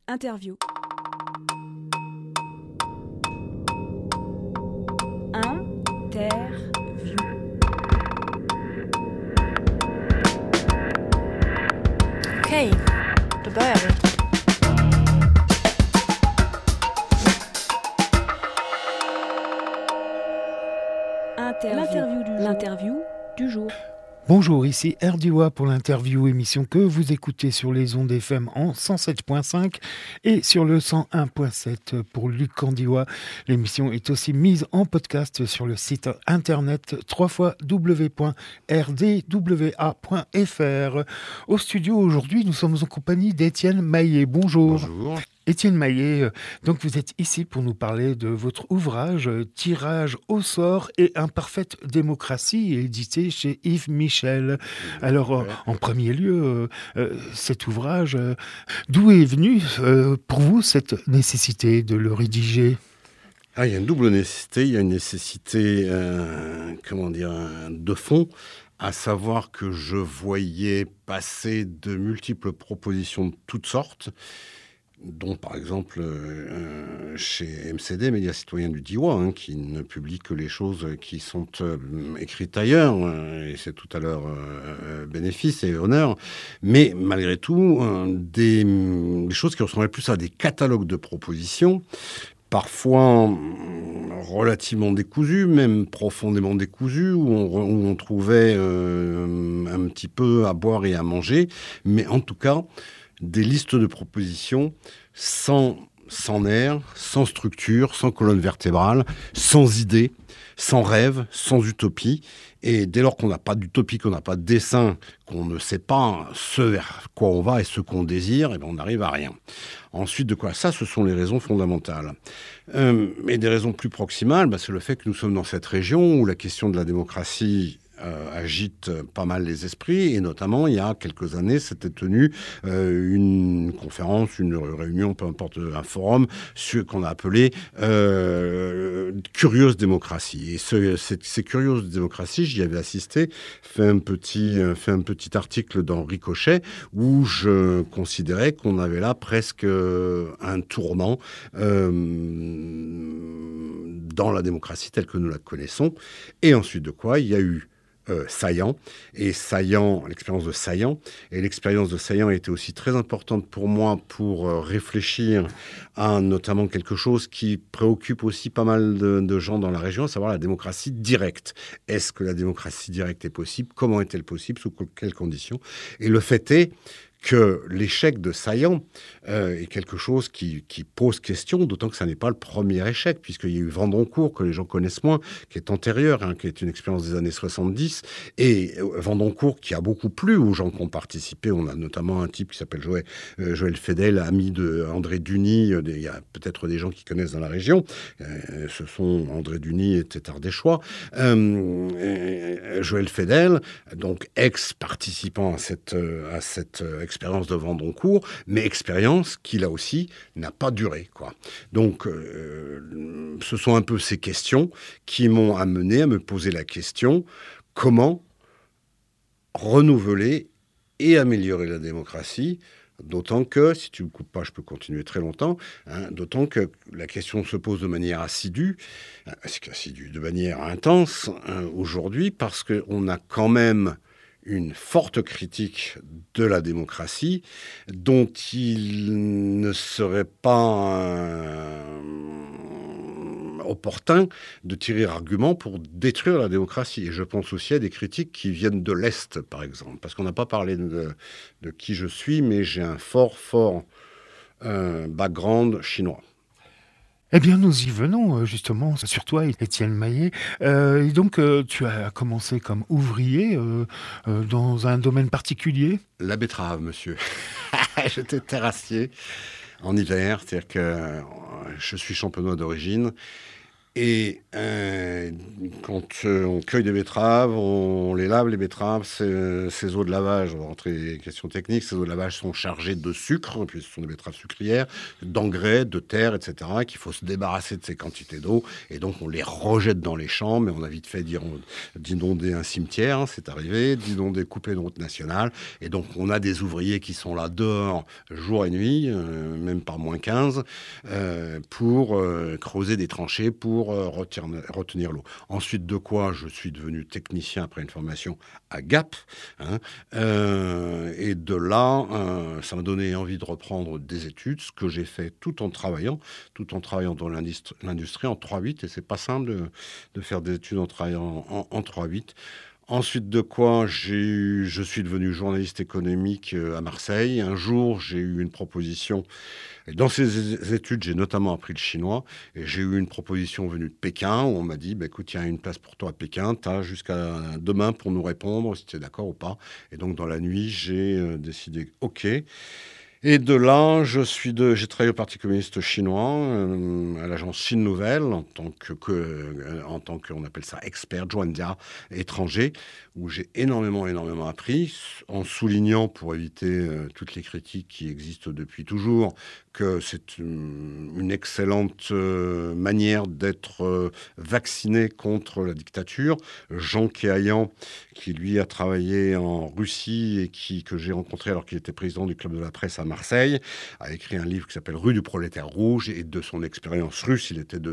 Interview. Interview. Okej, då börjar vi. L'interview du jour. Bonjour, ici Erdiwa pour l'interview, émission que vous écoutez sur les ondes FM en 107.5 et sur le 101.7 pour Luc Candiwa. L'émission est aussi mise en podcast sur le site internet www.rdwa.fr. Au studio aujourd'hui, nous sommes en compagnie d'Étienne Maillet. Bonjour. Bonjour. Étienne Maillet, donc vous êtes ici pour nous parler de votre ouvrage « Tirage au sort et imparfaite démocratie » édité chez Yves Michel. Alors, en premier lieu, cet ouvrage, d'où est venue pour vous cette nécessité de le rédiger ? Il y a une double nécessité. Il y a une nécessité, de fond, à savoir que je voyais passer de multiples propositions de toutes sortes, dont par exemple chez MCD, Médias Citoyens du Diois, qui ne publie que les choses qui sont écrites ailleurs, et c'est tout à leur bénéfice et honneur, mais malgré tout, des choses qui ressemblaient plus à des catalogues de propositions, parfois relativement décousus, même profondément décousus, où on trouvait un petit peu à boire et à manger, mais en tout cas des listes de propositions sans nerfs, sans structure, sans colonne vertébrale, sans idée, sans rêve, sans utopie. Et dès lors qu'on n'a pas d'utopie, qu'on n'a pas de dessin, qu'on ne sait pas ce vers quoi on va et ce qu'on désire, on n'arrive à rien. Ensuite, de quoi ça, ce sont les raisons fondamentales. Mais des raisons plus proximales, c'est le fait que nous sommes dans cette région où la question de la démocratie agite pas mal les esprits, et notamment il y a quelques années s'était tenue une conférence, une réunion, peu importe, un forum qu'on a appelé Curieuse démocratie. Et ces curieuses démocraties, j'y avais assisté, fait un petit article dans Ricochet où je considérais qu'on avait là presque un tournant dans la démocratie telle que nous la connaissons. Et ensuite de quoi il y a eu Saillant, l'expérience de Saillant. Et l'expérience de Saillant a été aussi très importante pour moi pour réfléchir à notamment quelque chose qui préoccupe aussi pas mal de gens dans la région, à savoir la démocratie directe. Est-ce que la démocratie directe est possible ? Comment est-elle possible ? Sous quelles conditions ? Et le fait est que l'échec de Saillant est quelque chose qui pose question, d'autant que ça n'est pas le premier échec, puisqu'il y a eu Vendoncourt, que les gens connaissent moins, qui est antérieur, qui est une expérience des années 70, et Vendoncourt qui a beaucoup plu aux gens qui ont participé. On a notamment un type qui s'appelle Joël Fedel, ami de André Duny. Il y a peut-être des gens qui connaissent dans la région. Ce sont André Duny et Tétard Deschamps. Joël Fedel, donc ex-participant à cette expérience de Vendoncourt, mais expérience qui, là aussi, n'a pas duré, quoi. Donc, ce sont un peu ces questions qui m'ont amené à me poser la question, comment renouveler et améliorer la démocratie, d'autant que, si tu ne me coupes pas, je peux continuer très longtemps, d'autant que la question se pose de manière assidue, de manière intense, aujourd'hui, parce qu'on a quand même une forte critique de la démocratie dont il ne serait pas opportun de tirer argument pour détruire la démocratie. Et je pense aussi à des critiques qui viennent de l'Est, par exemple, parce qu'on n'a pas parlé de qui je suis, mais j'ai un fort background chinois. Eh bien, nous y venons justement sur toi, Étienne Maillet. Et donc, tu as commencé comme ouvrier dans un domaine particulier ? La betterave, monsieur. J'étais terrassier en hiver, c'est-à-dire que je suis champenois d'origine. Et quand on cueille des betteraves, on les lave, les betteraves, ces eaux de lavage, on va rentrer dans les questions techniques, ces eaux de lavage sont chargées de sucre, puis ce sont des betteraves sucrières, d'engrais, de terre, etc., qu'il faut se débarrasser de ces quantités d'eau, et donc on les rejette dans les champs, mais on a vite fait d'inonder un cimetière, c'est arrivé, d'inonder, couper une route nationale, et donc on a des ouvriers qui sont là dehors, jour et nuit, même par moins 15, pour creuser des tranchées, pour retenir l'eau. Ensuite de quoi, je suis devenu technicien après une formation à Gap. Et de là, ça m'a donné envie de reprendre des études, ce que j'ai fait tout en travaillant dans l'industrie en 3-8. Et c'est pas simple de faire des études en travaillant en 3-8. Ensuite de quoi, je suis devenu journaliste économique à Marseille. Un jour, j'ai eu une proposition. Et dans ces études, j'ai notamment appris le chinois. Et j'ai eu une proposition venue de Pékin où on m'a dit, écoute, il y a une place pour toi à Pékin. Tu as jusqu'à demain pour nous répondre si tu es d'accord ou pas. Et donc, dans la nuit, j'ai décidé OK. Et de là, j'ai travaillé au Parti communiste chinois, à l'agence Chine Nouvelle, en tant qu'on appelle ça expert, Zhuangdia, étranger, où j'ai énormément appris, en soulignant, pour éviter toutes les critiques qui existent depuis toujours, que c'est une excellente manière d'être vacciné contre la dictature. Jean Kéayan, qui lui a travaillé en Russie et que j'ai rencontré alors qu'il était président du Club de la Presse à Marseille, a écrit un livre qui s'appelle Rue du prolétaire rouge, et de son expérience russe, il était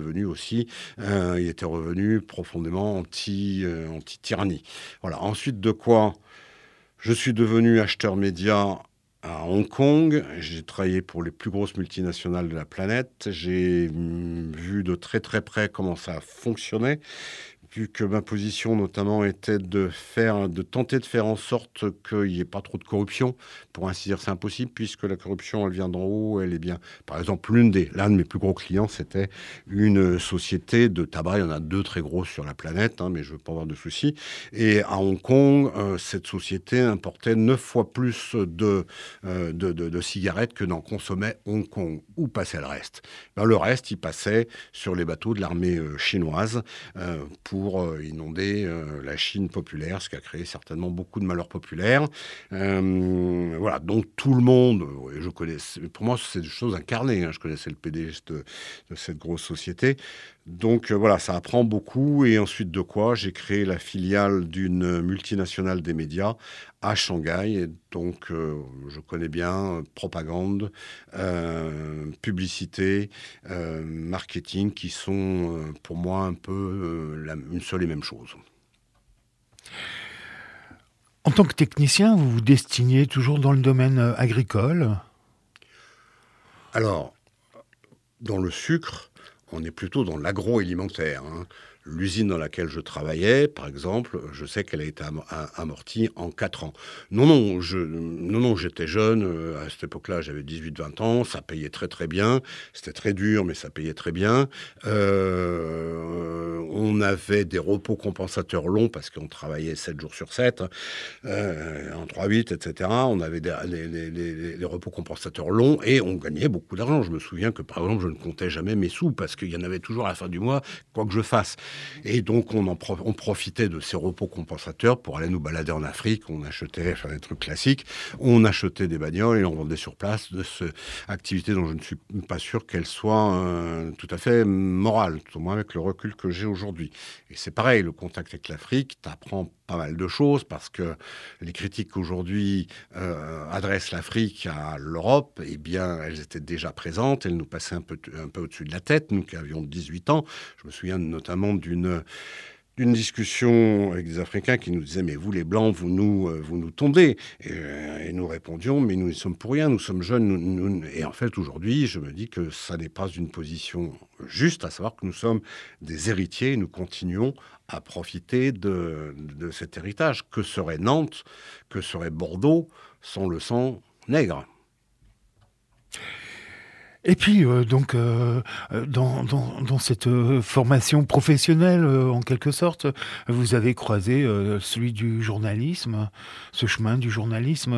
revenu profondément anti-tyrannie. Voilà. Ensuite de quoi, je suis devenu acheteur média à Hong Kong. J'ai travaillé pour les plus grosses multinationales de la planète. J'ai vu de très très près comment ça fonctionnait, vu que ma position notamment était de tenter de faire en sorte qu'il n'y ait pas trop de corruption. Pour ainsi dire, c'est impossible, puisque la corruption, elle vient d'en haut, elle est bien... Par exemple, l'un de mes plus gros clients, c'était une société de tabac. Il y en a 2 très grosses sur la planète, mais je ne veux pas avoir de soucis. Et à Hong Kong, cette société importait 9 fois plus de cigarettes que n'en consommait Hong Kong. Où passait le reste ? Le reste, il passait sur les bateaux de l'armée chinoise pour inonder la Chine populaire, ce qui a créé certainement beaucoup de malheurs populaires. Voilà, donc tout le monde, pour moi, c'est des choses incarnées. Je connaissais le PDG de cette grosse société. Donc voilà, ça apprend beaucoup. Et ensuite de quoi, j'ai créé la filiale d'une multinationale des médias à Shanghai. Et donc, je connais bien propagande, publicité, marketing, qui sont pour moi un peu une seule et même chose. En tant que technicien, vous vous destiniez toujours dans le domaine agricole ? Alors, dans le sucre, on est plutôt dans l'agroalimentaire. L'usine dans laquelle je travaillais, par exemple, je sais qu'elle a été amortie en 4 ans. Non, j'étais jeune. À cette époque-là, j'avais 18-20 ans. Ça payait très, très bien. C'était très dur, mais ça payait très bien. On avait des repos compensateurs longs parce qu'on travaillait 7 jours sur 7, en 3-8, etc. On avait les repos compensateurs longs et on gagnait beaucoup d'argent. Je me souviens que, par exemple, je ne comptais jamais mes sous parce qu'il y en avait toujours à la fin du mois, quoi que je fasse. Et donc, on profitait de ces repos compensateurs pour aller nous balader en Afrique. On achetait, des trucs classiques, on achetait des bagnoles et on vendait sur place de cette activité dont je ne suis pas sûr qu'elle soit tout à fait morale, tout au moins avec le recul que j'ai aujourd'hui. Et c'est pareil, le contact avec l'Afrique, t'apprends pas mal de choses parce que les critiques qu'aujourd'hui adressent l'Afrique à l'Europe, eh bien, elles étaient déjà présentes, elles nous passaient un peu au-dessus de la tête, nous qui avions 18 ans. Je me souviens notamment d'une discussion avec des Africains qui nous disaient « Mais vous, les Blancs, vous nous tondez ». Et nous répondions « Mais nous ne sommes pour rien, nous sommes jeunes. » Et en fait, aujourd'hui, je me dis que ça n'est pas une position juste, à savoir que nous sommes des héritiers et nous continuons à profiter de cet héritage. Que serait Nantes, que serait Bordeaux sans le sang nègre ? Et puis, dans cette formation professionnelle, en quelque sorte, vous avez croisé celui du journalisme, ce chemin du journalisme.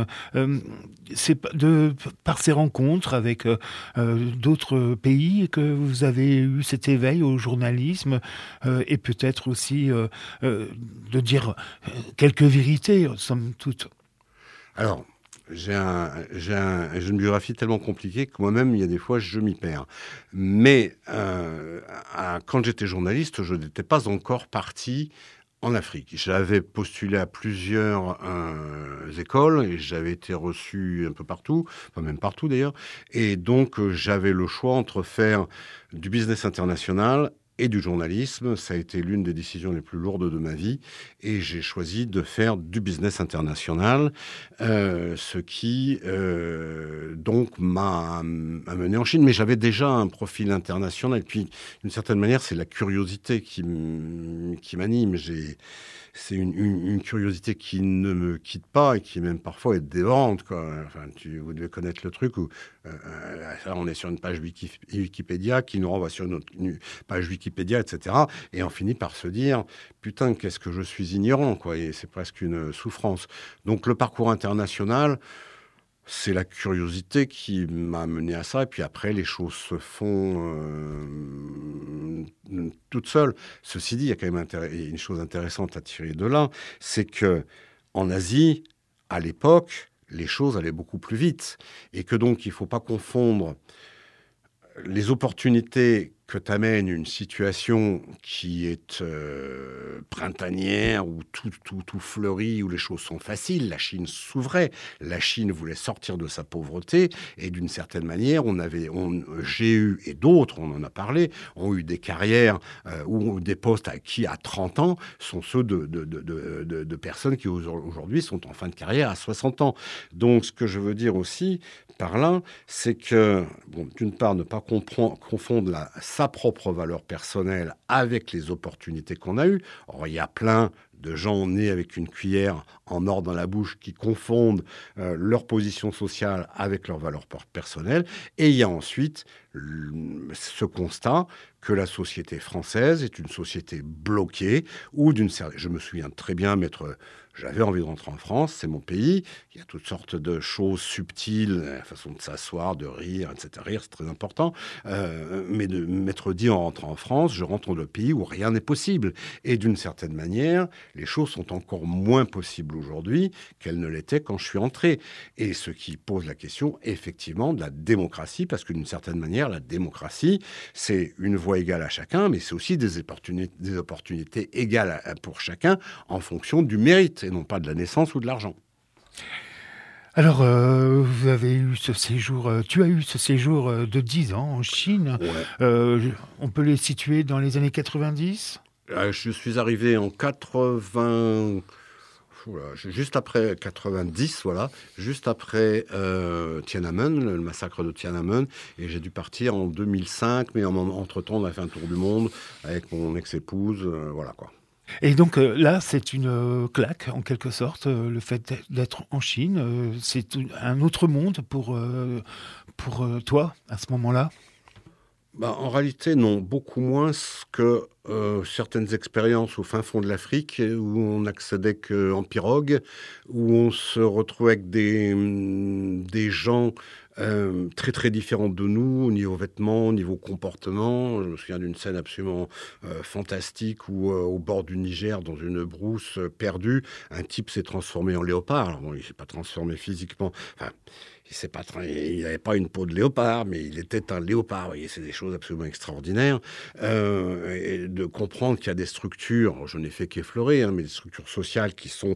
Par ces rencontres avec d'autres pays que vous avez eu cet éveil au journalisme et peut-être aussi de dire quelques vérités, somme toute. Alors, j'ai une biographie tellement compliquée que moi-même, il y a des fois, je m'y perds. Mais quand j'étais journaliste, je n'étais pas encore parti en Afrique. J'avais postulé à plusieurs écoles et j'avais été reçu un peu partout, enfin même partout d'ailleurs. Et donc, j'avais le choix entre faire du business international et du journalisme. Ça a été l'une des décisions les plus lourdes de ma vie et j'ai choisi de faire du business international, ce qui donc m'a amené en Chine. Mais j'avais déjà un profil international et puis d'une certaine manière c'est la curiosité qui m'anime. C'est une curiosité qui ne me quitte pas et qui même parfois est dévorante, quoi. Enfin, vous devez connaître le truc où on est sur une page Wikipédia qui nous renvoie sur une autre page Wikipédia, etc. Et on finit par se dire « Putain, qu'est-ce que je suis ignorant !» quoi. Et c'est presque une souffrance. Donc le parcours international, c'est la curiosité qui m'a mené à ça. Et puis après, les choses se font toutes seules. Ceci dit, il y a quand même une chose intéressante à tirer de là, c'est que en Asie, à l'époque, les choses allaient beaucoup plus vite. Et que donc, il ne faut pas confondre les opportunités que t'amène une situation qui est printanière, où tout fleurit, où les choses sont faciles. La Chine s'ouvrait, la Chine voulait sortir de sa pauvreté, et d'une certaine manière, j'ai eu, et d'autres, on en a parlé, ont eu des carrières ou des postes qui, à 30 ans, sont ceux de personnes qui aujourd'hui sont en fin de carrière à 60 ans. Donc, ce que je veux dire aussi par là, c'est que, d'une part, ne pas confondre sa propre valeur personnelle avec les opportunités qu'on a eues. Or, il y a plein de gens nés avec une cuillère en or dans la bouche qui confondent leur position sociale avec leur valeur personnelle. Et il y a ensuite ce constat que la société française est une société bloquée, où je me souviens très bien j'avais envie de rentrer en France, c'est mon pays, il y a toutes sortes de choses subtiles, la façon de s'asseoir, de rire, etc. Rire, c'est très important, mais de m'être dit en rentrant en France, je rentre dans le pays où rien n'est possible. Et d'une certaine manière, les choses sont encore moins possibles aujourd'hui qu'elles ne l'étaient quand je suis entré. Et ce qui pose la question, effectivement, de la démocratie, parce que d'une certaine manière, la démocratie, c'est une voie égale à chacun, mais c'est aussi des opportunités égales pour chacun en fonction du mérite, et non pas de la naissance ou de l'argent. Alors, vous avez eu ce séjour, tu as eu ce séjour de 10 ans en Chine. Ouais. On peut les situer dans les années 90 ? Je suis arrivé en 80... juste après 90, voilà, juste après Tiananmen, le massacre de Tiananmen, et j'ai dû partir en 2005, mais entre-temps, on a fait un tour du monde avec mon ex-épouse, voilà quoi. Et donc là, c'est une claque, en quelque sorte, le fait d'être en Chine. C'est un autre monde pour toi, à ce moment-là ? En réalité, non. Beaucoup moins que certaines expériences au fin fond de l'Afrique, où on n'accédait qu'en pirogue, où on se retrouvait avec des gens très très différents de nous, au niveau vêtements, au niveau comportement. Je me souviens d'une scène absolument fantastique où, au bord du Niger, dans une brousse perdue, un type s'est transformé en léopard. Alors, il ne s'est pas transformé physiquement. Enfin, il n'avait pas une peau de léopard, mais il était un léopard. Vous voyez, c'est des choses absolument extraordinaires. Et de comprendre qu'il y a des structures, je n'ai fait qu'effleurer, mais des structures sociales qui sont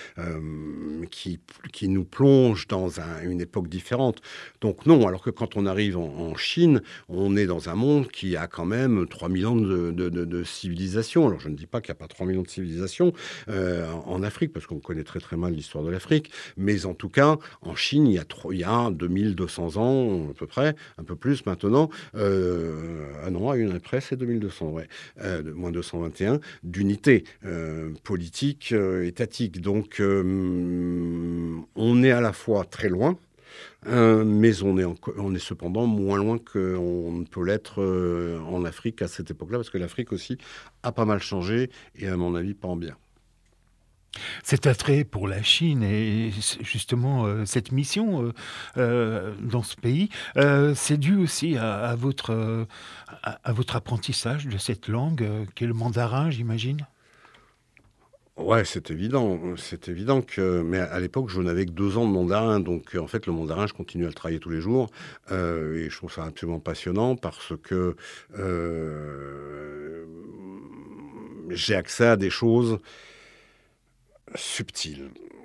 qui nous plongent dans une époque différente. Donc non, alors que quand on arrive en Chine, on est dans un monde qui a quand même 3 millions de civilisations. Alors je ne dis pas qu'il n'y a pas 3 millions de civilisations en Afrique, parce qu'on connaît très très mal l'histoire de l'Afrique, mais en tout cas, en Chine, il y a 2200 ans, à peu près, un peu plus maintenant. Non, une après, c'est 2200, ouais. Moins 221, d'unité politique, étatique. Donc, on est à la fois très loin, mais on est cependant moins loin qu'on ne peut l'être en Afrique à cette époque-là, parce que l'Afrique aussi a pas mal changé, et à mon avis, pas en bien. Cet attrait pour la Chine et justement cette mission dans ce pays, c'est dû aussi à votre apprentissage de cette langue qu'est le mandarin, j'imagine. Ouais, c'est évident. C'est évident que... Mais à l'époque, je n'avais que 2 ans de mandarin. Donc, en fait, le mandarin, je continue à le travailler tous les jours. Et je trouve ça absolument passionnant parce que j'ai accès à des choses subtiles.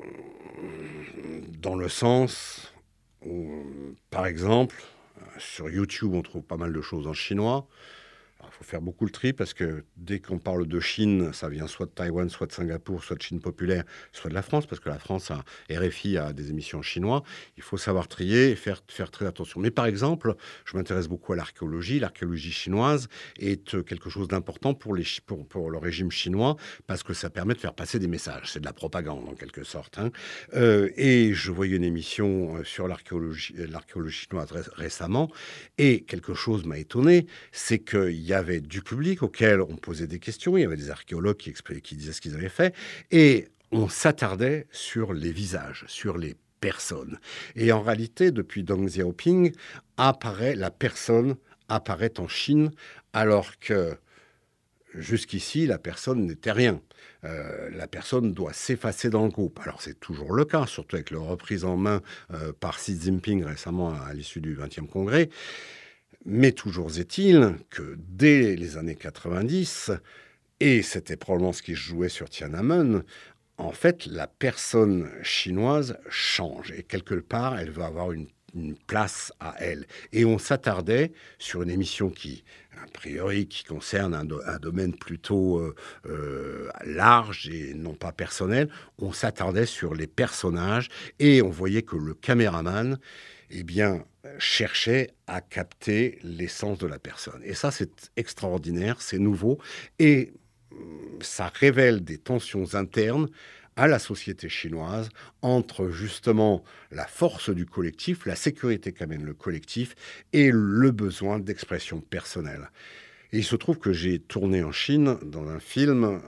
Dans le sens où, par exemple, sur YouTube, on trouve pas mal de choses en chinois. Il faut faire beaucoup le tri parce que dès qu'on parle de Chine, ça vient soit de Taïwan, soit de Singapour, soit de Chine populaire, soit de la France, parce que la France, RFI a des émissions en chinois. Il faut savoir trier et faire très attention. Mais par exemple, je m'intéresse beaucoup à l'archéologie. L'archéologie chinoise est quelque chose d'important pour le régime chinois parce que ça permet de faire passer des messages. C'est de la propagande en quelque sorte. Et je voyais une émission sur l'archéologie chinoise récemment et quelque chose m'a étonné, c'est qu'il y avait du public auquel on posait des questions, il y avait des archéologues qui disaient ce qu'ils avaient fait, et on s'attardait sur les visages, sur les personnes. Et en réalité, depuis Deng Xiaoping, la personne apparaît en Chine, alors que jusqu'ici, la personne n'était rien. La personne doit s'effacer dans le groupe. Alors c'est toujours le cas, surtout avec la reprise en main par Xi Jinping récemment à l'issue du 20e congrès. Mais toujours est-il que dès les années 90, et c'était probablement ce qui se jouait sur Tiananmen, en fait, la personne chinoise change. Et quelque part, elle va avoir une place à elle. Et on s'attardait sur une émission qui, a priori, qui concerne un domaine plutôt large et non pas personnel. On s'attardait sur les personnages et on voyait que le caméraman, cherchait à capter l'essence de la personne. Et ça, c'est extraordinaire, c'est nouveau, et ça révèle des tensions internes à la société chinoise entre justement la force du collectif, la sécurité qu'amène le collectif, et le besoin d'expression personnelle. Et il se trouve que j'ai tourné en Chine dans un film,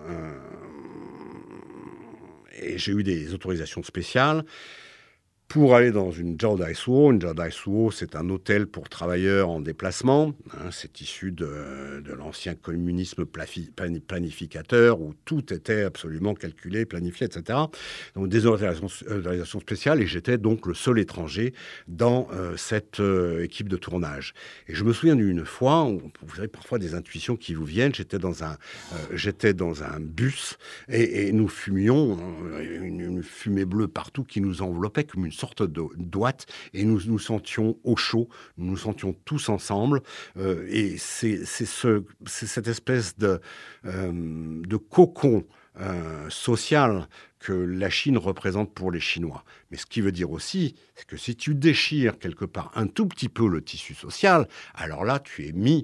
et j'ai eu des autorisations spéciales pour aller dans une jiaodai-suo. Une jiaodai-suo, c'est un hôtel pour travailleurs en déplacement. C'est issu de l'ancien communisme planificateur où tout était absolument calculé, planifié, etc. Donc des autorisations spéciales et j'étais donc le seul étranger dans cette équipe de tournage. Et je me souviens d'une fois, vous avez parfois des intuitions qui vous viennent, j'étais dans un bus et nous fumions, une fumée bleue partout qui nous enveloppait comme une sorte de d'ouate et nous nous sentions au chaud, nous nous sentions tous ensemble et c'est cette espèce de cocon social que la Chine représente pour les Chinois. Mais ce qui veut dire aussi, c'est que si tu déchires quelque part un tout petit peu le tissu social, alors là, tu es mis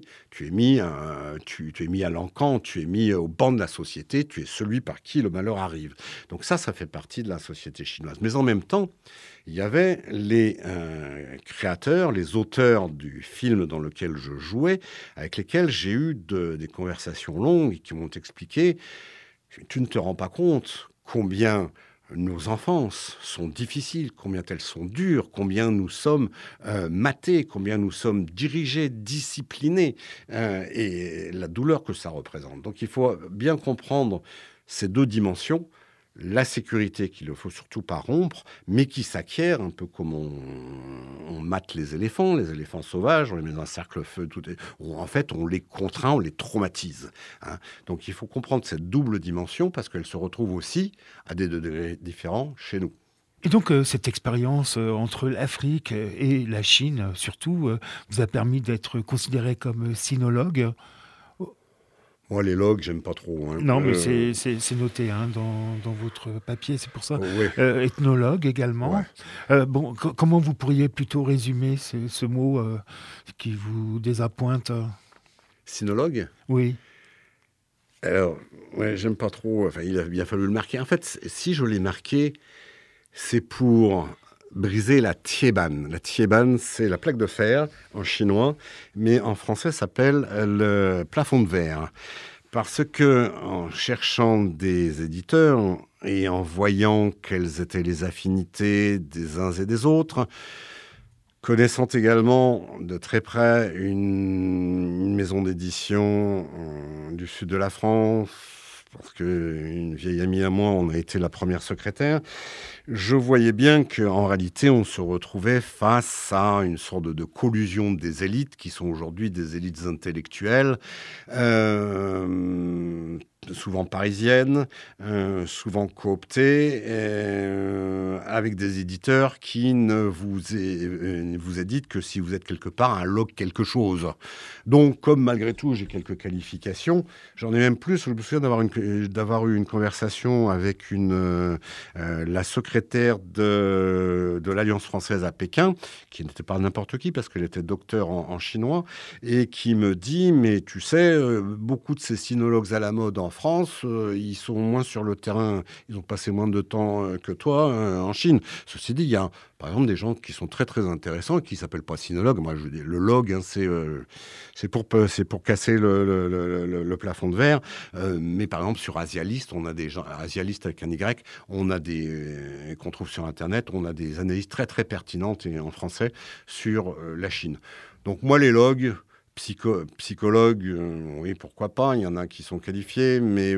à l'encan, tu es mis au banc de la société, tu es celui par qui le malheur arrive. Donc ça fait partie de la société chinoise. Mais en même temps, il y avait les créateurs, les auteurs du film dans lequel je jouais, avec lesquels j'ai eu des conversations longues qui m'ont expliqué tu ne te rends pas compte combien nos enfances sont difficiles, combien elles sont dures, combien nous sommes matés, combien nous sommes dirigés, disciplinés, et la douleur que ça représente. Donc il faut bien comprendre ces deux dimensions. La sécurité qu'il ne faut surtout pas rompre, mais qui s'acquiert un peu comme on mate les éléphants sauvages, on les met dans un cercle-feu, en fait on les contraint, on les traumatise. Donc il faut comprendre cette double dimension parce qu'elle se retrouve aussi à des degrés différents chez nous. Et donc, cette expérience entre l'Afrique et la Chine, surtout, vous a permis d'être considéré comme sinologue. Moi, les logs, j'aime pas trop. Non, mais c'est noté dans votre papier, c'est pour ça. Oui. Ethnologue également. Ouais. Comment vous pourriez plutôt résumer ce mot qui vous désappointe? Sinologue ? Oui. Alors, j'aime pas trop. Enfin, il a fallu le marquer. En fait, si je l'ai marqué, c'est pour briser la tieban. La tieban, c'est la plaque de fer en chinois, mais en français, ça s'appelle le plafond de verre. Parce que, en cherchant des éditeurs et en voyant quelles étaient les affinités des uns et des autres, connaissant également de très près une maison d'édition du sud de la France, parce qu'une vieille amie à moi, on a été la première secrétaire, je voyais bien qu'en réalité, on se retrouvait face à une sorte de collusion des élites, qui sont aujourd'hui des élites intellectuelles, souvent parisiennes, souvent cooptées, avec des éditeurs qui ne vous éditent que si vous êtes quelque part un log quelque chose. Donc, comme malgré tout, j'ai quelques qualifications, j'en ai même plus. Je me souviens d'avoir eu une conversation avec la secrétaire de l'Alliance française à Pékin, qui n'était pas n'importe qui, parce qu'elle était docteur en chinois, et qui me dit, mais tu sais, beaucoup de ces sinologues à la mode en France, ils sont moins sur le terrain, ils ont passé moins de temps que toi en Chine. Ceci dit, il y a par exemple des gens qui sont très très intéressants et qui ne s'appellent pas sinologues. Moi, je dis, le log, hein, c'est pour casser le plafond de verre. Mais par exemple, sur Asialist, on a des gens, Asialist avec un Y, on a qu'on trouve sur Internet, on a des analyses très très pertinentes et en français sur la Chine. Donc moi, les logs, psychologues, oui, pourquoi pas, il y en a qui sont qualifiés, mais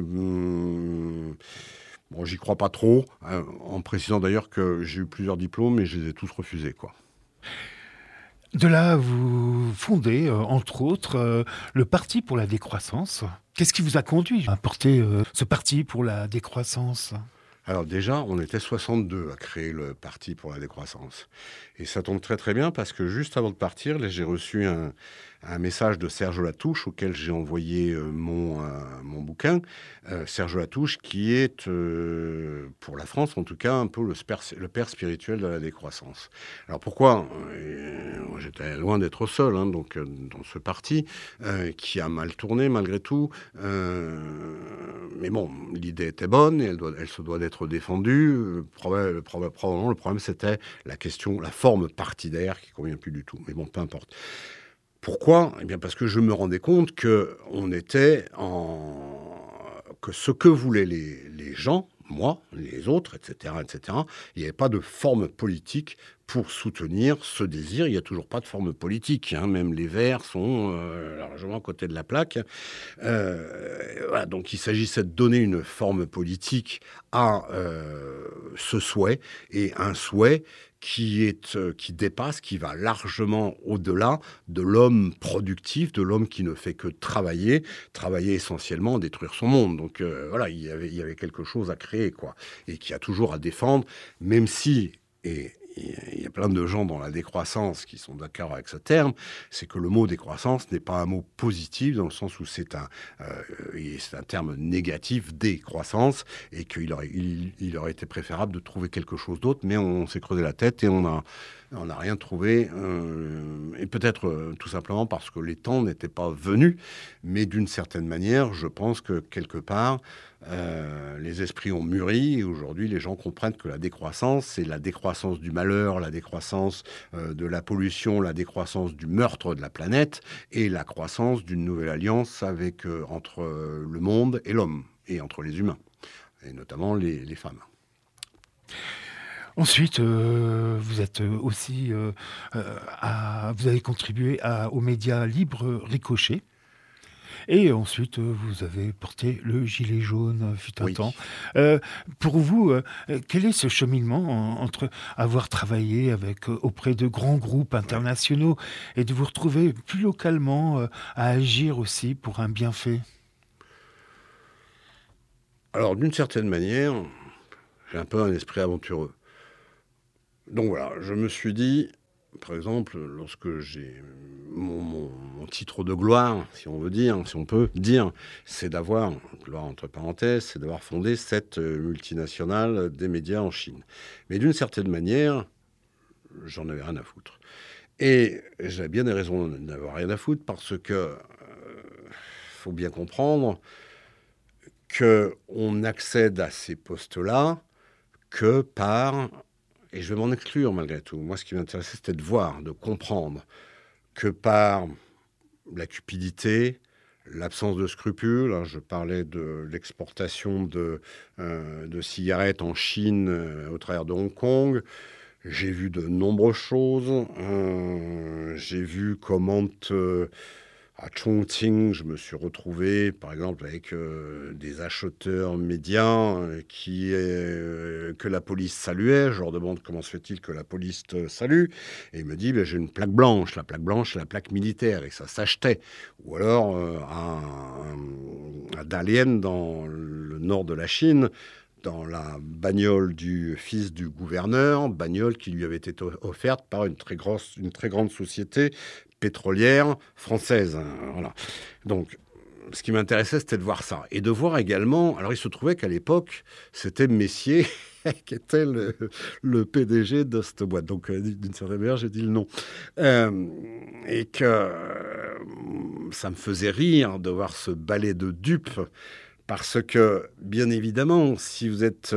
bon, j'y crois pas trop, en précisant d'ailleurs que j'ai eu plusieurs diplômes et je les ai tous refusés, quoi. De là, vous fondez, entre autres, le Parti pour la décroissance. Qu'est-ce qui vous a conduit à porter ce Parti pour la décroissance ? Alors déjà, on était 62 à créer le Parti pour la décroissance. Et ça tombe très très bien parce que juste avant de partir, là, j'ai reçu un message de Serge Latouche auquel j'ai envoyé mon bouquin. Serge Latouche qui est, pour la France en tout cas, un peu le père spirituel de la décroissance. Alors pourquoi j'étais loin d'être seul donc, dans ce parti qui a mal tourné malgré tout. Mais bon, l'idée était bonne et elle se doit d'être défendue. Probablement, le problème, c'était la forme partidaire qui ne convient plus du tout. Mais bon, peu importe. Pourquoi ? Eh bien, parce que je me rendais compte que ce que voulaient les gens, moi, les autres, etc., il n'y avait pas de forme politique pour soutenir ce désir. Il n'y a toujours pas de forme politique. Même les Verts sont largement à côté de la plaque. Voilà, donc il s'agissait de donner une forme politique à ce souhait, et un souhait qui dépasse, qui va largement au-delà de l'homme productif, de l'homme qui ne fait que travailler essentiellement, détruire son monde. Donc voilà, il y avait quelque chose à créer, quoi, et qui a toujours à défendre, même si, et il y a plein de gens dans la décroissance qui sont d'accord avec ce terme, c'est que le mot décroissance n'est pas un mot positif, dans le sens où c'est un terme négatif, décroissance, et qu'il aurait été préférable de trouver quelque chose d'autre, mais on s'est creusé la tête et on n'a rien trouvé, et peut-être tout simplement parce que les temps n'étaient pas venus, mais d'une certaine manière, je pense que quelque part, les esprits ont mûri, et aujourd'hui les gens comprennent que la décroissance, c'est la décroissance du malheur, la décroissance de la pollution, la décroissance du meurtre de la planète, et la croissance d'une nouvelle alliance entre le monde et l'homme, et entre les humains, et notamment les femmes. Ensuite, vous êtes aussi, vous avez contribué aux médias libres Ricochet. Et ensuite, vous avez porté le gilet jaune, fut un temps. Pour vous, quel est ce cheminement entre avoir travaillé auprès de grands groupes internationaux et de vous retrouver plus localement à agir aussi pour un bienfait ? Alors, d'une certaine manière, j'ai un peu un esprit aventureux. Donc voilà, je me suis dit, par exemple, lorsque j'ai mon titre de gloire, si on peut dire, c'est d'avoir, gloire entre parenthèses, c'est d'avoir fondé cette multinationale des médias en Chine. Mais d'une certaine manière, j'en avais rien à foutre. Et j'avais bien des raisons d'avoir rien à foutre, parce que faut bien comprendre qu'on accède à ces postes-là que par et je vais m'en exclure malgré tout, moi ce qui m'intéressait c'était de voir, de comprendre que par la cupidité, l'absence de scrupules, hein, je parlais de l'exportation de cigarettes en Chine au travers de Hong Kong. J'ai vu de nombreuses choses. J'ai vu comment à Chongqing, je me suis retrouvé, par exemple, avec des acheteurs médias que la police saluait. Je leur demande comment se fait-il que la police te salue. Et il me dit, j'ai une plaque blanche. La plaque blanche, c'est la plaque militaire, et ça s'achetait. Ou alors, à Dalian, dans le nord de la Chine, dans la bagnole du fils du gouverneur, bagnole qui lui avait été offerte par une très grande société pétrolière française. Voilà. Donc, ce qui m'intéressait, c'était de voir ça. Et de voir également... Alors, il se trouvait qu'à l'époque, c'était Messier qui était le PDG de cette boîte. Donc, d'une certaine manière, j'ai dit le nom. Et que ça me faisait rire de voir ce balai de dupes. Parce que, bien évidemment, si vous êtes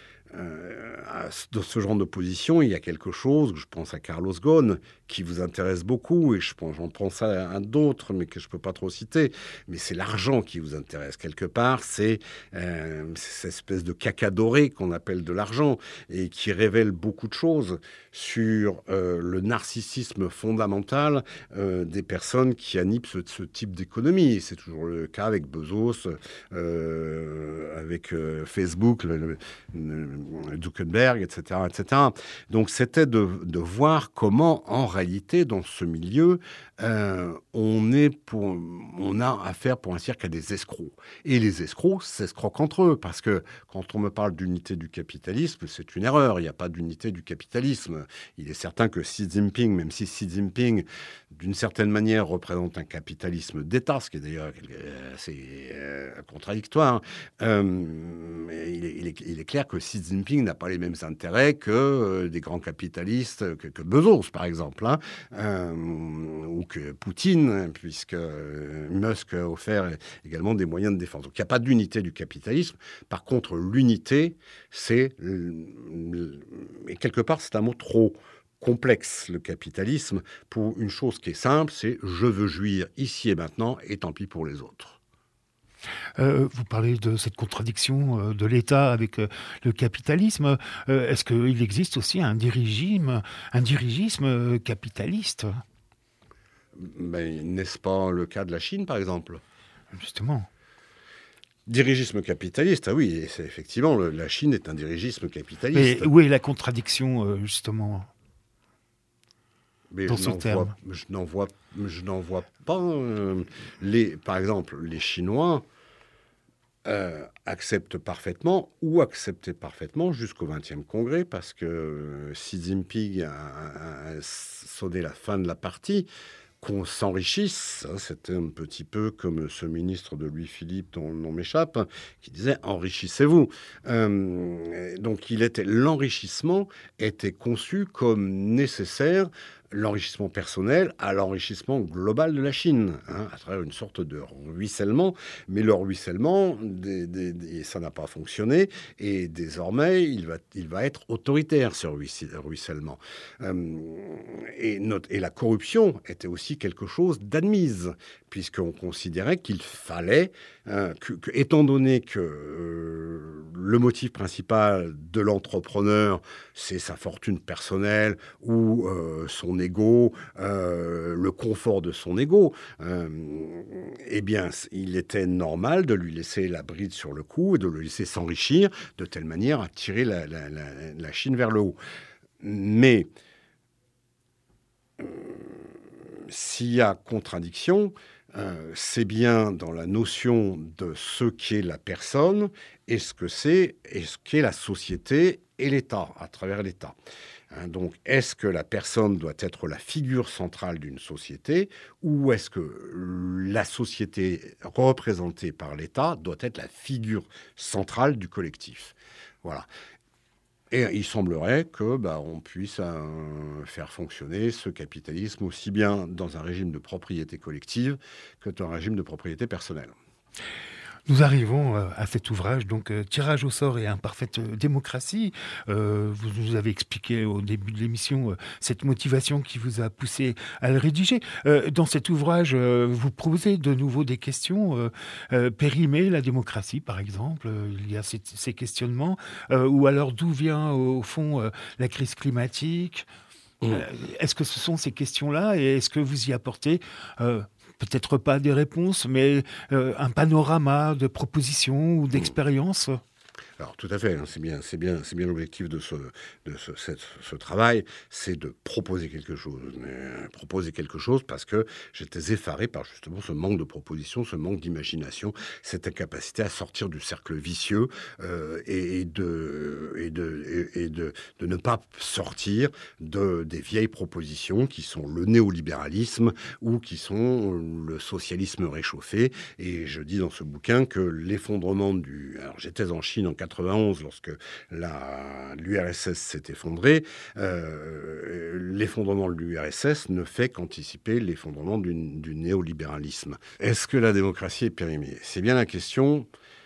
dans ce genre de position, il y a quelque chose, je pense à Carlos Ghosn, qui vous intéresse beaucoup, et j'en pense à d'autres, mais que je ne peux pas trop citer, mais c'est l'argent qui vous intéresse. Quelque part, c'est cette espèce de caca doré qu'on appelle de l'argent, et qui révèle beaucoup de choses sur le narcissisme fondamental des personnes qui animent ce type d'économie. Et c'est toujours le cas avec Bezos, avec Facebook, Zuckerberg, etc., etc. Donc, c'était de voir comment, en réalité, dans ce milieu, on a affaire, pour ainsi dire, qu'à des escrocs. Et les escrocs s'escroquent entre eux, parce que quand on me parle d'unité du capitalisme, c'est une erreur. Il n'y a pas d'unité du capitalisme. Il est certain que Xi Jinping, même si Xi Jinping, d'une certaine manière, représente un capitalisme d'État, ce qui est d'ailleurs assez contradictoire, il est clair que Xi Jinping n'a pas les mêmes intérêts que des grands capitalistes, que Bezos, par exemple, ou que Poutine, puisque Musk a offert également des moyens de défense. Donc il n'y a pas d'unité du capitalisme. Par contre, l'unité, et quelque part, c'est un mot trop complexe, le capitalisme, pour une chose qui est simple, c'est je veux jouir ici et maintenant, et tant pis pour les autres. Vous parlez de cette contradiction de l'État avec le capitalisme. Est-ce qu'il existe aussi un dirigisme capitaliste ? N'est-ce pas le cas de la Chine, par exemple ? Justement. Dirigisme capitaliste, ah oui, c'est effectivement, la Chine est un dirigisme capitaliste. Mais où est la contradiction, justement ? Mais dans ce terme. Je n'en vois pas. Par exemple, les Chinois acceptaient parfaitement jusqu'au 20e congrès, parce que Xi Jinping a sonné la fin de la partie, qu'on s'enrichisse. C'était un petit peu comme ce ministre de Louis-Philippe, dont le nom m'échappe, qui disait « enrichissez-vous ». Donc l'enrichissement était conçu comme nécessaire, l'enrichissement personnel à l'enrichissement global de la Chine, à travers une sorte de ruissellement. Mais le ruissellement, ça n'a pas fonctionné, et désormais, il va être autoritaire, ce ruissellement. Et la corruption était aussi quelque chose d'admise, puisqu'on considérait qu'il fallait, étant donné que le motif principal de l'entrepreneur, c'est sa fortune personnelle ou son ego, le confort de son ego, eh bien, il était normal de lui laisser la bride sur le cou et de le laisser s'enrichir de telle manière à tirer la Chine vers le haut. Mais s'il y a contradiction, c'est bien dans la notion de ce qu'est la personne et ce qu'est la société et l'État, à travers l'État. Donc, est-ce que la personne doit être la figure centrale d'une société, ou est-ce que la société représentée par l'État doit être la figure centrale du collectif ? Voilà. Et il semblerait on puisse faire fonctionner ce capitalisme aussi bien dans un régime de propriété collective que dans un régime de propriété personnelle. Nous arrivons à cet ouvrage, donc Tirage au sort et imparfaite démocratie. Vous nous avez expliqué au début de l'émission cette motivation qui vous a poussé à le rédiger. Dans cet ouvrage, vous posez de nouveau des questions. Périmer la démocratie, par exemple, il y a ces questionnements. Ou alors d'où vient au fond la crise climatique ? Est-ce que ce sont ces questions-là et est-ce que vous y apportez peut-être pas des réponses, mais un panorama de propositions ou d'expériences? Alors tout à fait, hein, c'est bien l'objectif de ce travail, c'est de proposer quelque chose. Proposer quelque chose parce que j'étais effaré par justement ce manque de propositions, ce manque d'imagination, cette incapacité à sortir du cercle vicieux et de ne pas sortir des vieilles propositions qui sont le néolibéralisme ou qui sont le socialisme réchauffé. Et je dis dans ce bouquin que l'effondrement Alors j'étais en Chine en 91 lorsque l'URSS s'est effondrée. L'effondrement de l'URSS ne fait qu'anticiper l'effondrement du néolibéralisme. Est-ce que la démocratie est périmée ? C'est bien la question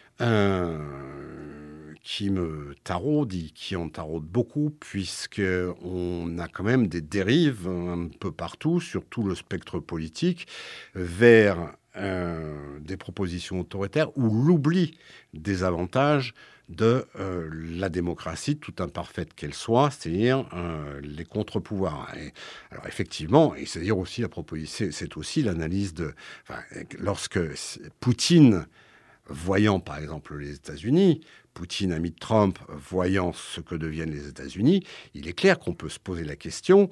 qui me taraude, qui en taraude beaucoup, puisqu'on a quand même des dérives un peu partout, sur tout le spectre politique, vers des propositions autoritaires ou l'oubli des avantages de la démocratie, toute imparfaite qu'elle soit, c'est-à-dire les contre-pouvoirs. Alors effectivement, et c'est-à-dire aussi c'est aussi l'analyse lorsque Poutine, voyant par exemple les États-Unis, Poutine, ami de Trump, voyant ce que deviennent les États-Unis, il est clair qu'on peut se poser la question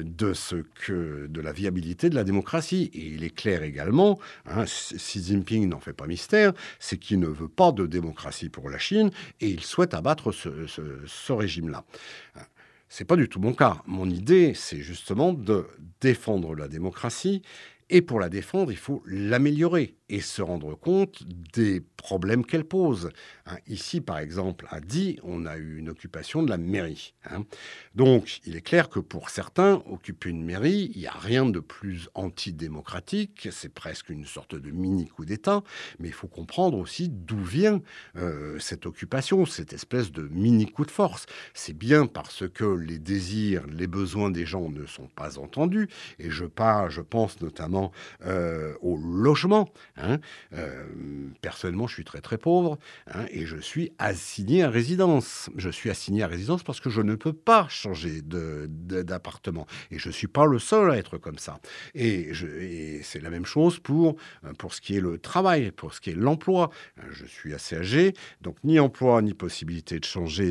de la viabilité de la démocratie. Et il est clair également, Xi Jinping n'en fait pas mystère, c'est qu'il ne veut pas de démocratie pour la Chine et il souhaite abattre ce régime-là. C'est pas du tout mon cas. Mon idée, c'est justement de défendre la démocratie. Et pour la défendre, il faut l'améliorer et se rendre compte des problèmes qu'elle pose. Ici, par exemple, à Die, on a eu une occupation de la mairie. Donc, il est clair que pour certains, occuper une mairie, il n'y a rien de plus antidémocratique. C'est presque une sorte de mini-coup d'État. Mais il faut comprendre aussi d'où vient cette occupation, cette espèce de mini-coup de force. C'est bien parce que les désirs, les besoins des gens ne sont pas entendus. Et je pense notamment au logement. Personnellement, je suis très très pauvre et je suis assigné à résidence. Je suis assigné à résidence parce que je ne peux pas changer d'appartement. Et je ne suis pas le seul à être comme ça. Et c'est la même chose pour ce qui est le travail, pour ce qui est l'emploi. Je suis assez âgé, donc ni emploi, ni possibilité de changer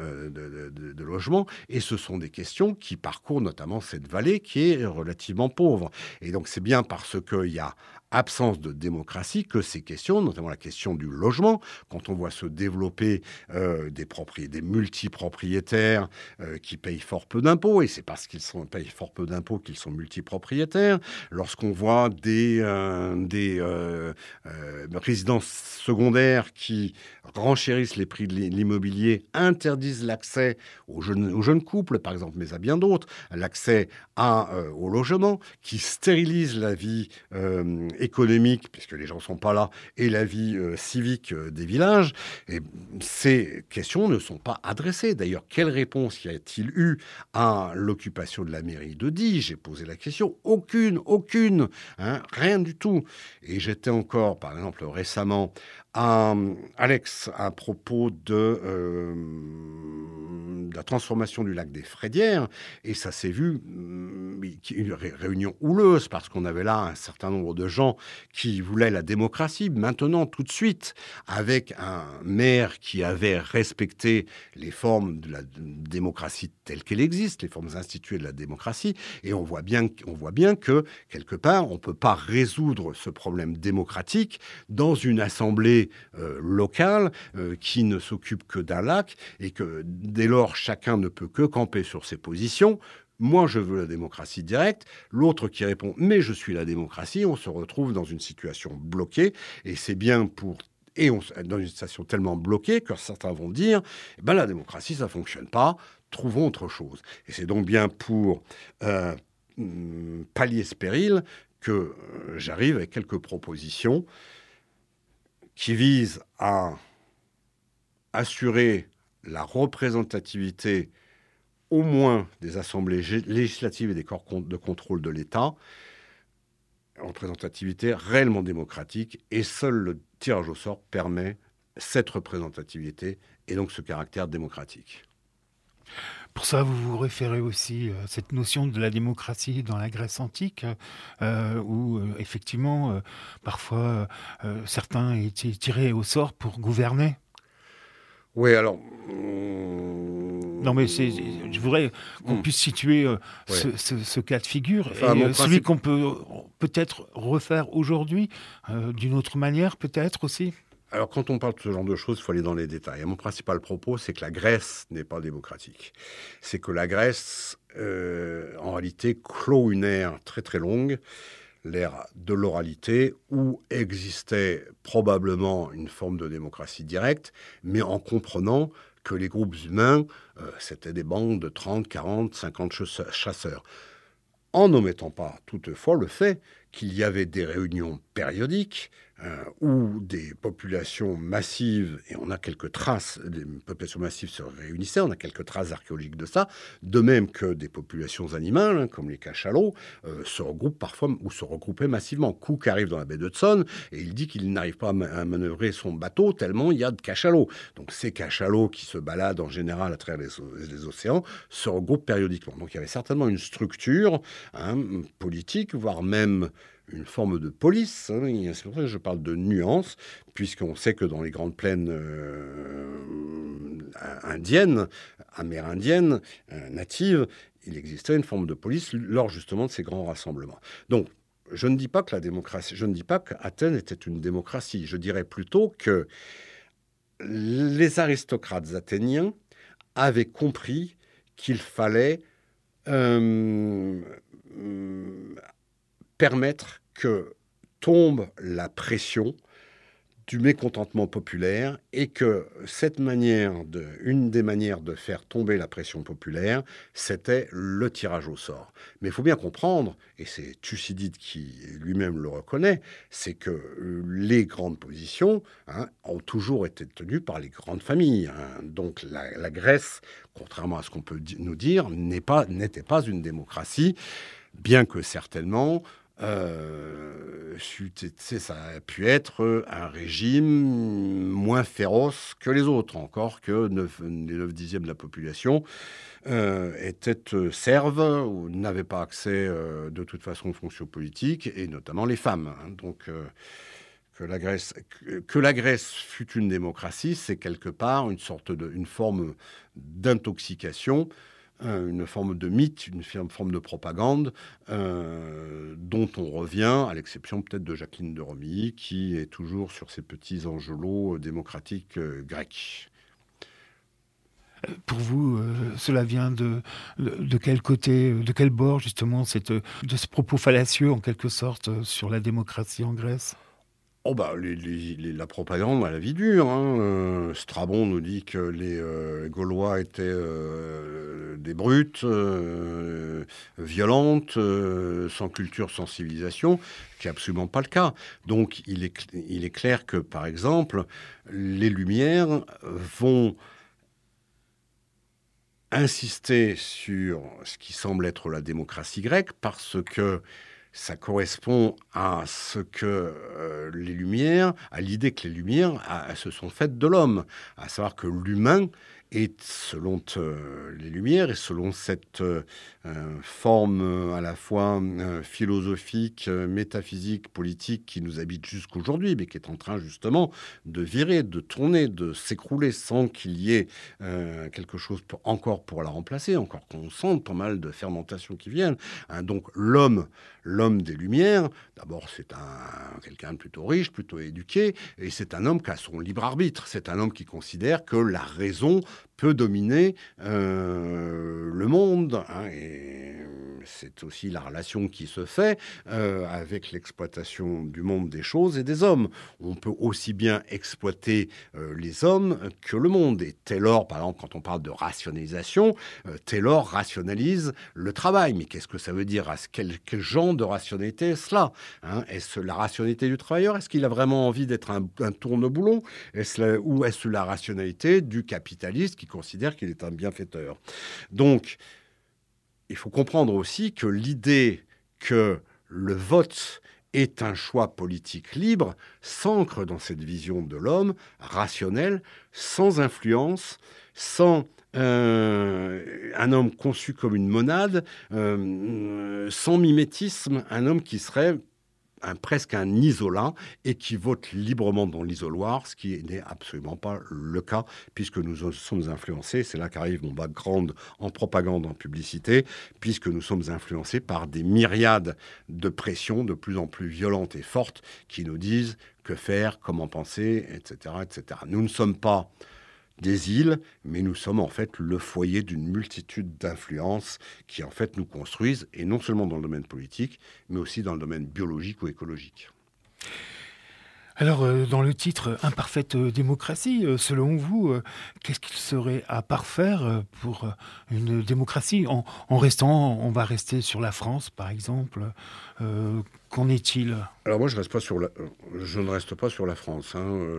de logement. Et ce sont des questions qui parcourent notamment cette vallée qui est relativement pauvre. Et donc c'est bien parce qu'il y a absence de démocratie que ces questions, notamment la question du logement, quand on voit se développer des multipropriétaires qui payent fort peu d'impôts, et c'est parce qu'ils payent fort peu d'impôts qu'ils sont multipropriétaires, lorsqu'on voit des résidences secondaires qui renchérissent les prix de l'immobilier, interdisent l'accès aux jeunes couples, par exemple, mais à bien d'autres, l'accès au logement, qui stérilisent la vie économique, puisque les gens ne sont pas là, et la vie civique des villages, et ces questions ne sont pas adressées. D'ailleurs, quelle réponse y a-t-il eu à l'occupation de la mairie de Die ? J'ai posé la question. Aucune, rien du tout. Et j'étais encore, par exemple, récemment, à Alex, à propos de la transformation du lac des Frédières, et ça s'est vu, une réunion houleuse, parce qu'on avait là un certain nombre de gens qui voulaient la démocratie, maintenant, tout de suite, avec un maire qui avait respecté les formes de la démocratie telle qu'elle existe, les formes instituées de la démocratie, et on voit bien que, quelque part, on ne peut pas résoudre ce problème démocratique dans une assemblée locale qui ne s'occupe que d'un lac, et que dès lors chacun ne peut que camper sur ses positions. Moi, je veux la démocratie directe. L'autre qui répond « mais je suis la démocratie », on se retrouve dans une situation bloquée, et c'est bien dans une situation tellement bloquée que certains vont dire la démocratie, ça ne fonctionne pas, trouvons autre chose. Et c'est donc bien pour pallier ce péril que j'arrive avec quelques propositions qui vise à assurer la représentativité au moins des assemblées législatives et des corps de contrôle de l'État, représentativité réellement démocratique, et seul le tirage au sort permet cette représentativité et donc ce caractère démocratique. Pour ça, vous vous référez aussi à cette notion de la démocratie dans la Grèce antique, où effectivement, parfois, certains étaient tirés au sort pour gouverner. Oui, alors... Non, mais je voudrais qu'on puisse situer ce cas de figure, et celui qu'on peut peut-être refaire aujourd'hui, d'une autre manière peut-être aussi. Alors, quand on parle de ce genre de choses, il faut aller dans les détails. Et mon principal propos, c'est que la Grèce n'est pas démocratique. C'est que la Grèce, en réalité, clôt une ère très très longue, l'ère de l'oralité, où existait probablement une forme de démocratie directe, mais en comprenant que les groupes humains, c'était des bandes de 30, 40, 50 chasseurs. En n'omettant pas toutefois le fait qu'il y avait des réunions périodiques où des populations massives, et on a quelques traces, des populations massives se réunissaient, on a quelques traces archéologiques de ça, de même que des populations animales, comme les cachalots, se regroupent parfois ou se regroupaient massivement. Cook arrive dans la baie d'Hudson et il dit qu'il n'arrive pas à manœuvrer son bateau tellement il y a de cachalots. Donc ces cachalots qui se baladent en général à travers les océans se regroupent périodiquement. Donc il y avait certainement une structure politique, voire même une forme de police. C'est pour ça que je parle de nuances, puisqu'on sait que dans les grandes plaines indiennes, amérindiennes, natives, il existait une forme de police lors justement de ces grands rassemblements. Donc, je ne dis pas que qu'Athènes était une démocratie. Je dirais plutôt que les aristocrates athéniens avaient compris qu'il fallait permettre que tombe la pression du mécontentement populaire, et que une des manières de faire tomber la pression populaire, c'était le tirage au sort. Mais il faut bien comprendre, et c'est Thucydide qui lui-même le reconnaît, c'est que les grandes positions ont toujours été tenues par les grandes familles. Donc la Grèce, contrairement à ce qu'on peut nous dire, n'était pas une démocratie, bien que certainement... ça a pu être un régime moins féroce que les autres, encore que les 9/10 de la population étaient serves ou n'avaient pas accès de toute façon aux fonctions politiques, et notamment les femmes. Donc que la Grèce fut une démocratie, c'est quelque part une forme d'intoxication, une forme de mythe, une forme de propagande dont on revient, à l'exception peut-être de Jacqueline de Romilly, qui est toujours sur ses petits angelots démocratiques grecs. Pour vous, cela vient de quel côté, de quel bord justement, de ce propos fallacieux en quelque sorte sur la démocratie en Grèce ? La propagande à la vie dure. Strabon nous dit que les Gaulois étaient des brutes, violentes, sans culture, sans civilisation, qui n'est absolument pas le cas. Donc il est clair que, par exemple, les Lumières vont insister sur ce qui semble être la démocratie grecque, parce que ça correspond à ce que les Lumières, à l'idée que les Lumières se sont faites de l'homme, à savoir que l'humain est, selon les Lumières, et selon cette forme à la fois philosophique, métaphysique, politique qui nous habite jusqu'aujourd'hui, mais qui est en train justement de virer, de tourner, de s'écrouler sans qu'il y ait quelque chose encore pour la remplacer, encore qu'on sente pas mal de fermentation qui viennent. Donc l'homme des Lumières, d'abord c'est quelqu'un de plutôt riche, plutôt éduqué, et c'est un homme qui a son libre arbitre. C'est un homme qui considère que la raison peut dominer le monde. Et c'est aussi la relation qui se fait avec l'exploitation du monde des choses et des hommes. On peut aussi bien exploiter les hommes que le monde. Et Taylor, par exemple, quand on parle de rationalisation, Taylor rationalise le travail. Mais qu'est-ce que ça veut dire? Quel genre de rationalité est-ce là? Est-ce la rationalité du travailleur? Est-ce qu'il a vraiment envie d'être un tourne-boulon? Ou est-ce la rationalité du capitaliste qui considère qu'il est un bienfaiteur? Donc, il faut comprendre aussi que l'idée que le vote est un choix politique libre s'ancre dans cette vision de l'homme rationnel, sans influence, sans un homme conçu comme une monade, sans mimétisme, un homme qui serait presque un isolat et qui vote librement dans l'isoloir, ce qui n'est absolument pas le cas, puisque nous sommes influencés, c'est là qu'arrive mon background en propagande, en publicité, puisque nous sommes influencés par des myriades de pressions de plus en plus violentes et fortes qui nous disent que faire, comment penser, etc., etc. Nous ne sommes pas des îles, mais nous sommes en fait le foyer d'une multitude d'influences qui en fait nous construisent, et non seulement dans le domaine politique, mais aussi dans le domaine biologique ou écologique. Alors, dans le titre « Imparfaite démocratie », selon vous, qu'est-ce qu'il serait à parfaire pour une démocratie on va rester sur la France, par exemple. Qu'en est-il? Alors moi, je ne reste pas sur la France.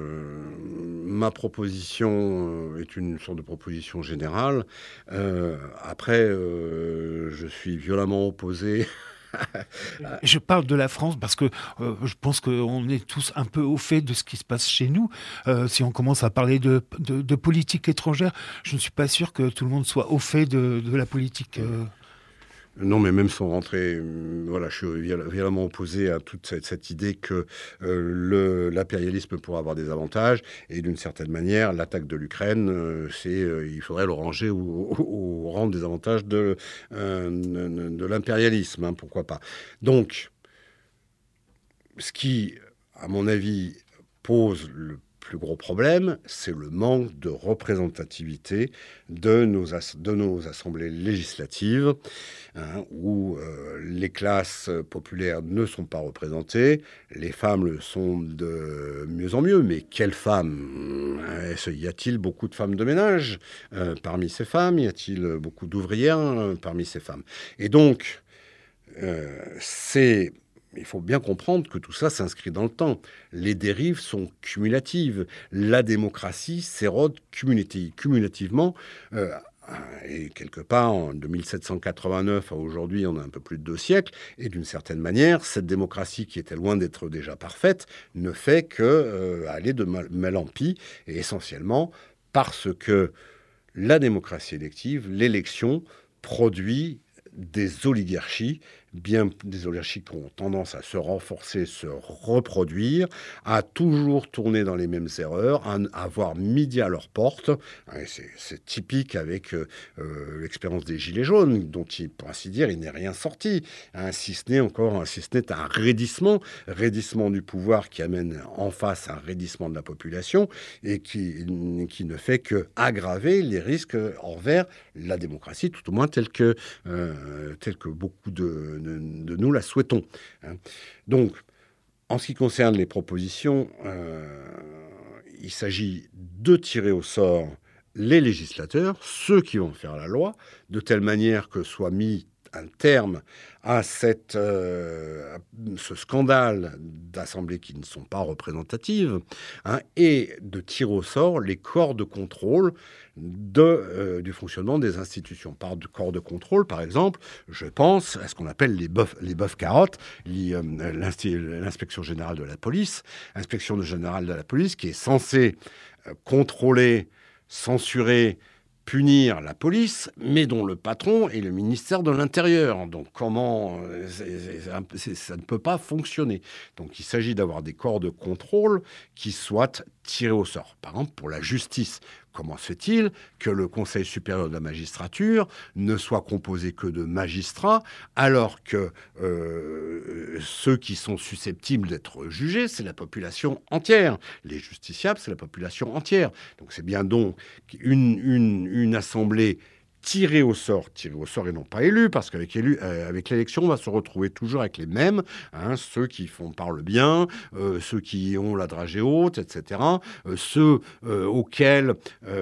Ma proposition est une sorte de proposition générale. Après, je suis violemment opposé. Je parle de la France parce que je pense qu'on est tous un peu au fait de ce qui se passe chez nous. Si on commence à parler de politique étrangère, je ne suis pas sûr que tout le monde soit au fait de la politique. Non, mais même sans rentrer, je suis violemment opposé à toute cette idée que l'impérialisme pourrait avoir des avantages. Et d'une certaine manière, l'attaque de l'Ukraine, il faudrait le ranger au rang des avantages de l'impérialisme. Pourquoi pas. Donc, ce qui, à mon avis, pose le plus gros problème, c'est le manque de représentativité de nos assemblées législatives, où les classes populaires ne sont pas représentées, les femmes le sont de mieux en mieux, mais quelles femmes? Y a-t-il beaucoup de femmes de ménage parmi ces femmes? Y a-t-il beaucoup d'ouvrières parmi ces femmes? Et donc, il faut bien comprendre que tout ça s'inscrit dans le temps. Les dérives sont cumulatives. La démocratie s'érode cumulativement. Et quelque part, de 1789 à aujourd'hui, on a un peu plus de 2 siècles. Et d'une certaine manière, cette démocratie qui était loin d'être déjà parfaite ne fait qu'aller de mal en pis. Et essentiellement parce que la démocratie élective, l'élection, produit des oligarchies des oligarchies qui ont tendance à se renforcer, se reproduire, à toujours tourner dans les mêmes erreurs, à avoir midi à leur porte. C'est typique avec l'expérience des Gilets jaunes, dont, pour ainsi dire, il n'est rien sorti. Si ce n'est un raidissement du pouvoir qui amène en face un raidissement de la population et qui ne fait qu'aggraver les risques envers la démocratie, tout au moins tel que beaucoup de nous la souhaitons. Donc, en ce qui concerne les propositions, il s'agit de tirer au sort les législateurs, ceux qui vont faire la loi, de telle manière que soit mis un terme à ce scandale d'assemblées qui ne sont pas représentatives, et de tirer au sort les corps de contrôle du fonctionnement des institutions. Par corps de contrôle, par exemple, je pense à ce qu'on appelle les bœufs carottes, l'inspection générale de la police, qui est censée contrôler, censurer, punir la police, mais dont le patron est le ministère de l'Intérieur. Donc comment ça ne peut pas fonctionner. Donc il s'agit d'avoir des corps de contrôle qui soient tirés au sort. Par exemple, pour la justice, Comment se fait-il que le Conseil supérieur de la magistrature ne soit composé que de magistrats, alors que ceux qui sont susceptibles d'être jugés, c'est la population entière. Les justiciables, c'est la population entière. Donc c'est bien donc une assemblée tirés au sort et non pas élus, parce qu'avec l'élection, on va se retrouver toujours avec les mêmes, ceux qui parlent bien, ceux qui ont la dragée haute, etc., ceux auxquels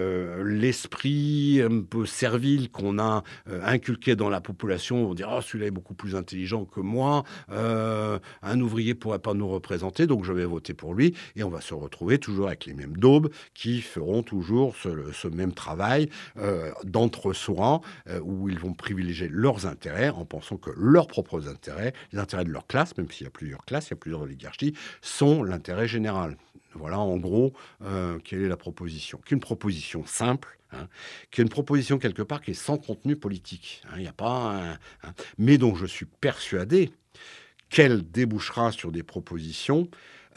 l'esprit un peu servile qu'on a inculqué dans la population vont dire « Oh, celui-là est beaucoup plus intelligent que moi, un ouvrier ne pourrait pas nous représenter, donc je vais voter pour lui », et on va se retrouver toujours avec les mêmes daubes qui feront toujours ce même travail d'entre-soi, où ils vont privilégier leurs intérêts en pensant que leurs propres intérêts, les intérêts de leur classe, même s'il y a plusieurs classes, il y a plusieurs oligarchies, sont l'intérêt général. Voilà en gros quelle est la proposition. Qu'une proposition simple, qui est une proposition quelque part qui est sans contenu politique. Il n'y a pas mais dont je suis persuadé qu'elle débouchera sur des propositions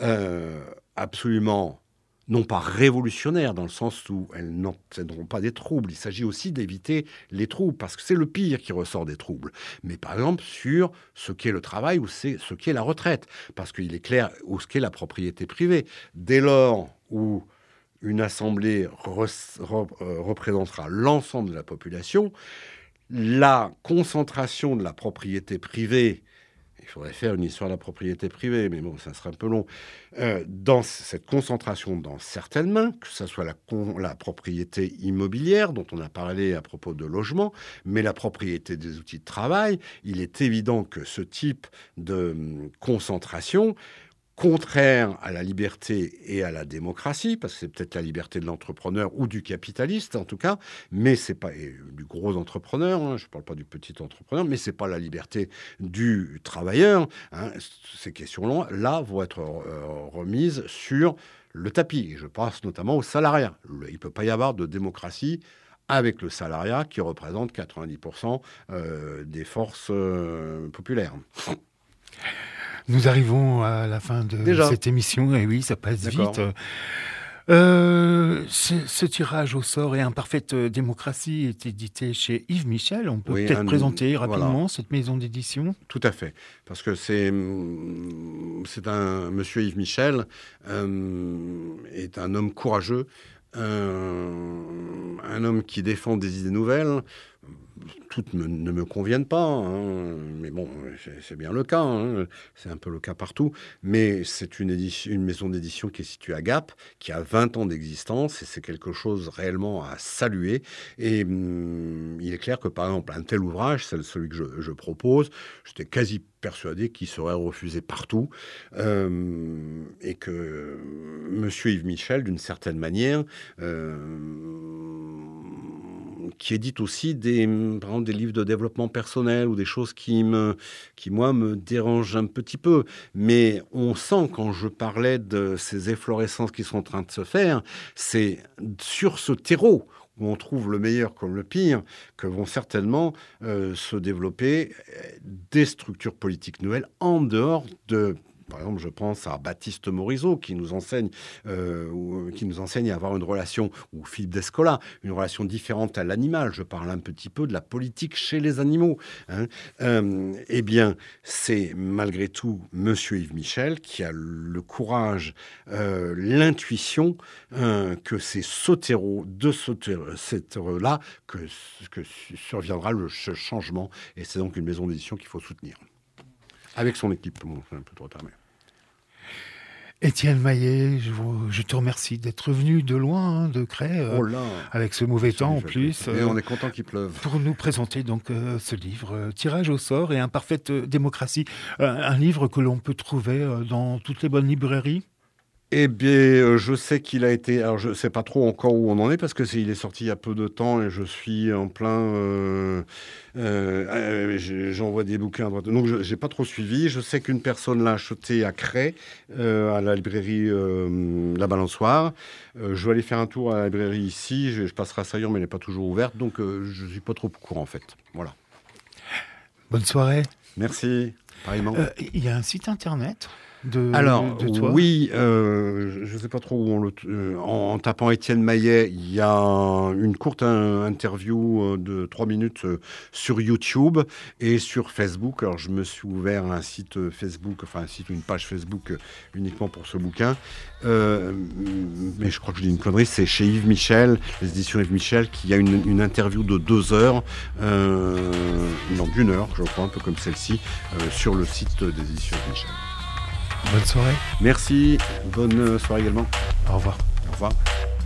absolument non pas révolutionnaires, dans le sens où elles n'entraîneront pas des troubles. Il s'agit aussi d'éviter les troubles, parce que c'est le pire qui ressort des troubles. Mais par exemple, sur ce qu'est le travail ou ce qu'est la retraite, parce qu'il est clair où ce qu'est la propriété privée. Dès lors où une assemblée représentera l'ensemble de la population, la concentration de la propriété privée, il faudrait faire une histoire de la propriété privée, mais bon, ça serait un peu long. Dans cette concentration dans certaines mains, que ce soit la propriété immobilière, dont on a parlé à propos de logement, mais la propriété des outils de travail, il est évident que ce type de concentration, contraire à la liberté et à la démocratie, parce que c'est peut-être la liberté de l'entrepreneur ou du capitaliste en tout cas, mais c'est pas du gros entrepreneur, je ne parle pas du petit entrepreneur, mais c'est pas la liberté du travailleur. Ces questions-là vont être remises sur le tapis. Et je pense notamment au salariat. Il ne peut pas y avoir de démocratie avec le salariat qui représente 90% des forces populaires. Nous arrivons à la fin de cette émission, et oui, ça passe vite. Ce tirage au sort et Imparfaite démocratie est édité chez Yves Michel. On peut peut-être présenter rapidement cette maison d'édition. Tout à fait, parce que monsieur Yves Michel est un homme courageux, un homme qui défend des idées nouvelles. Toutes ne me conviennent pas, mais bon, c'est bien le cas, c'est un peu le cas partout, mais c'est une maison d'édition qui est située à Gap, qui a 20 ans d'existence, et c'est quelque chose réellement à saluer. Et il est clair que, par exemple, un tel ouvrage, celui que je propose, j'étais quasi persuadé qu'il serait refusé partout, et que monsieur Yves Michel, d'une certaine manière, qui édite aussi par exemple, des livres de développement personnel ou des choses qui, moi, me dérangent un petit peu. Mais on sent, quand je parlais de ces efflorescences qui sont en train de se faire, c'est sur ce terreau où on trouve le meilleur comme le pire, que vont certainement se développer des structures politiques nouvelles en dehors de... Par exemple, je pense à Baptiste Morisot qui nous enseigne à avoir une relation, ou Philippe Descola, une relation différente à l'animal. Je parle un petit peu de la politique chez les animaux. Eh bien, c'est malgré tout monsieur Yves Michel qui a le courage, l'intuition que c'est cet terreau-là que surviendra le changement. Et c'est donc une maison d'édition qu'il faut soutenir. Avec son équipe, c'est un peu trop tard. Étienne Maillet, je te remercie d'être venu de loin, de Cray, avec ce mauvais temps en plus. Mais on est content qu'il pleuve. Pour nous présenter donc ce livre, Tirage au sort et Imparfaite démocratie, un livre que l'on peut trouver dans toutes les bonnes librairies. Eh bien, je sais qu'il a été... Alors, je ne sais pas trop encore où on en est, parce qu'il est sorti il y a peu de temps et je suis en plein... j'envoie des bouquins à droite. Donc, je n'ai pas trop suivi. Je sais qu'une personne l'a acheté à Cray, à la librairie La Balançoire. Je vais aller faire un tour à la librairie ici. Je passerai à Saillon, mais elle n'est pas toujours ouverte. Donc, je ne suis pas trop au courant, en fait. Voilà. Bonne soirée. Merci. Pareillement. Il y a un site internet ? de toi? Oui, je ne sais pas trop où en tapant Étienne Maillet, il y a une courte interview de 3 minutes sur YouTube et sur Facebook. Alors, je me suis ouvert un site Facebook, enfin un site ou une page Facebook uniquement pour ce bouquin. Mais je crois que je dis une connerie, c'est chez Yves Michel, les éditions Yves Michel, qui a une interview de 2 heures, non d'1 heure, je crois, un peu comme celle-ci, sur le site des éditions Yves Michel. Bonne soirée. Merci, bonne soirée également. Au revoir. Au revoir.